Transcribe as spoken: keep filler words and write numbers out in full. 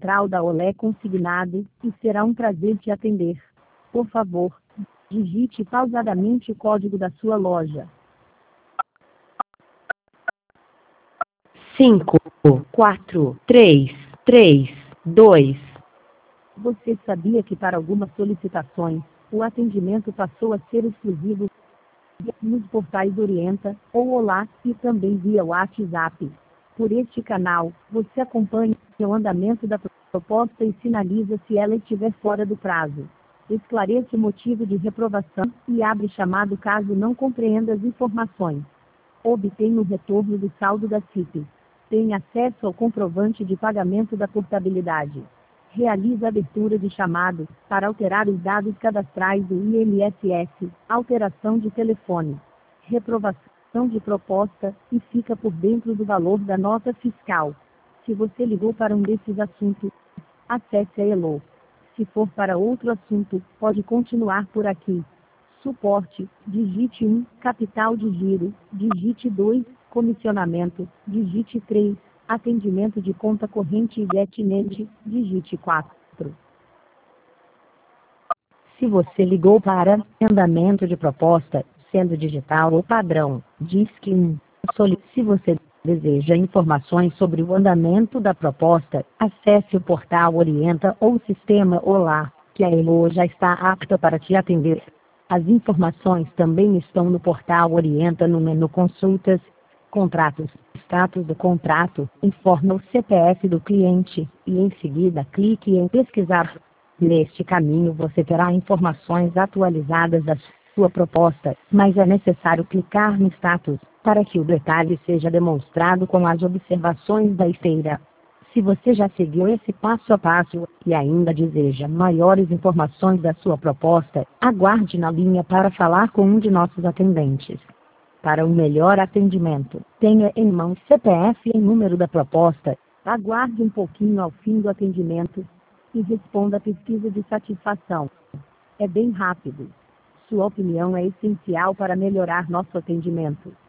central da Olé consignado, e será um prazer te atender. Por favor, digite pausadamente o código da sua loja. cinco, quatro, três, três, dois. Você sabia que para algumas solicitações, o atendimento passou a ser exclusivo nos portais Orienta ou Olá e também via WhatsApp? Por este canal, você acompanha o andamento da proposta e sinaliza se ela estiver fora do prazo. Esclareça o motivo de reprovação e abre chamado caso não compreenda as informações. Obtenha o retorno do saldo da C I P. Tem acesso ao comprovante de pagamento da portabilidade. Realiza a abertura de chamado para alterar os dados cadastrais do I N S S, alteração de telefone, reprovação de proposta e fica por dentro do valor da nota fiscal. Se você ligou para um desses assuntos, acesse a Elo. Se for para outro assunto, pode continuar por aqui. Suporte, digite um, capital de giro, digite dois, comissionamento, digite três, atendimento de conta corrente e GetNet, digite quatro. Se você ligou para andamento de proposta, sendo digital ou padrão, disque um. Se você deseja informações sobre o andamento da proposta, acesse o portal Orienta ou o sistema Olá, que a Elo já está apta para te atender. As informações também estão no portal Orienta no menu Consultas, Contratos, Status do contrato, informa o C P F do cliente, e em seguida clique em Pesquisar. Neste caminho você terá informações atualizadas da sua proposta, mas é necessário clicar no Status, para que o detalhe seja demonstrado com as observações da esteira. Se você já seguiu esse passo a passo, e ainda deseja maiores informações da sua proposta, aguarde na linha para falar com um de nossos atendentes. Para um melhor atendimento, tenha em mão C P F e número da proposta. Aguarde um pouquinho ao fim do atendimento e responda a pesquisa de satisfação. É bem rápido. Sua opinião é essencial para melhorar nosso atendimento.